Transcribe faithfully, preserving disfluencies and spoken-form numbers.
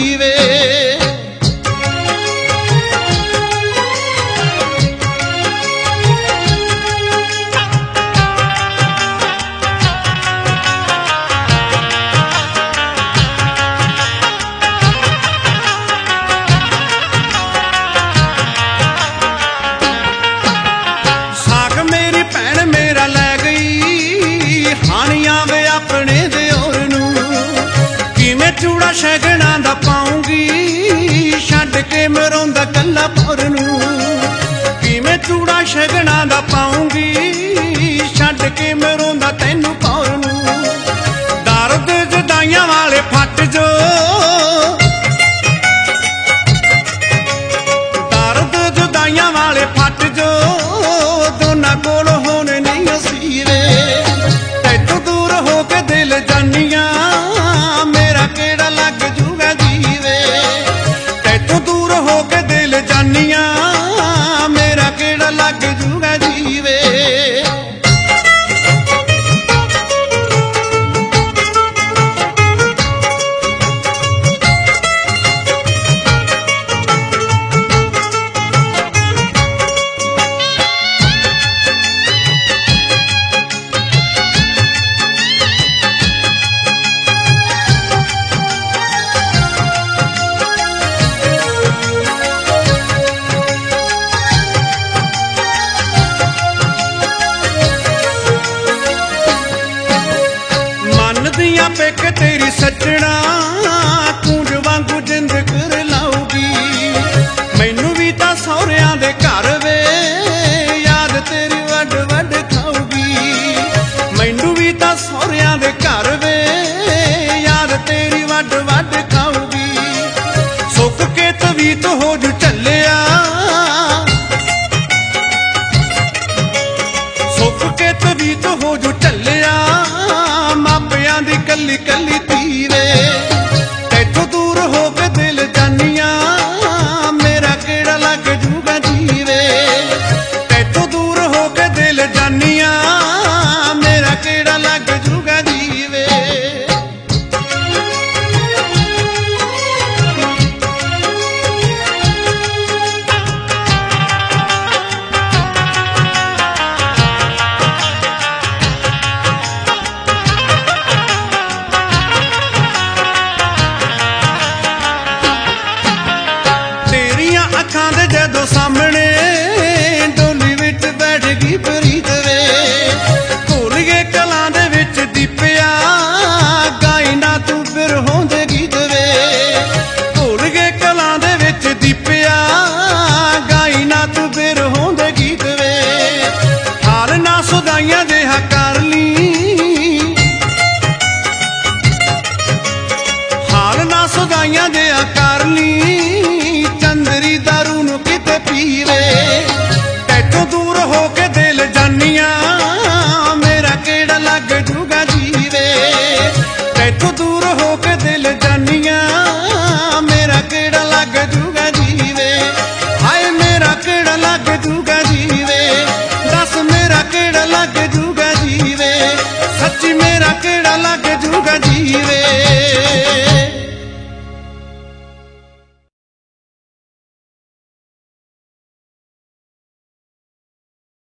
ਜੀਵੇ। चूड़ा शगना दा पाऊंगी छड्ड के मरोंदा कल्ला भौर नूं। किवें चूड़ा शगना दा पाऊंगी छड्ड के मरोंदा तैनू भौर नूं। दर्द जुदाइयां वाले फट जो, दर्द जुदाइयां वाले फट जो, दोनां कोल होने नहीं असीरे। तैतों दूर हो के दिल जानियां मेरा केड़ा लग जूगा जीवे। तैतों दूर हो के दिल जानियां मेरा केड़ा लग जूगा जीवे। पिक तेरी सजना कूंज वांगू जिंद कर लाऊगी। मैनू भी तां सौहरियां दे घर वे याद तेरी वड वड खाऊगी। मैनू भी तां सौहरियां दे घर वे याद तेरी वड वड खाऊगी। सुक के तवीत हो जू चलिया, सुक के तवीत हो जू चलिया, मापियां दी कली कली तीरे। तैथों दूर हो के दिल जानियां मेरा केड़ा लग जूगा जीवे। तैथों दूर हो के दिल जानियां मेरा केड़ा लग जूगा जीवे। अखां दे जदों सामने डोली विच बैठ गई प्रीत वे। भुल गए कलां दे विच दीपिया गाई ना तू फिर होंदे गीत वे। भुल गए कलां दे विच दीपिया गाई ना तू फिर होंदे गीत वे। हाल ना सुदाइयां जिहा कर ली, हाल ना सुदाइयां जिहा कर ली, चंदरी दारू नू किते पीवे।